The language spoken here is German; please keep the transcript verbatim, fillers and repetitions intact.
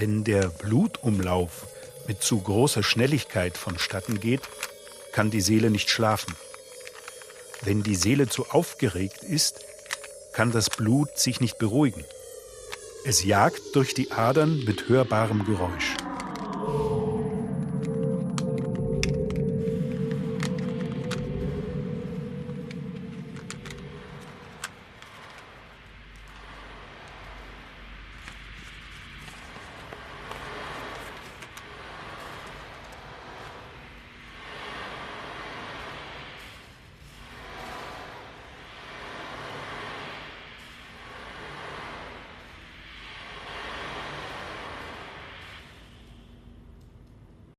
Wenn der Blutumlauf mit zu großer Schnelligkeit vonstatten geht, kann die Seele nicht schlafen. Wenn die Seele zu aufgeregt ist, kann das Blut sich nicht beruhigen. Es jagt durch die Adern mit hörbarem Geräusch.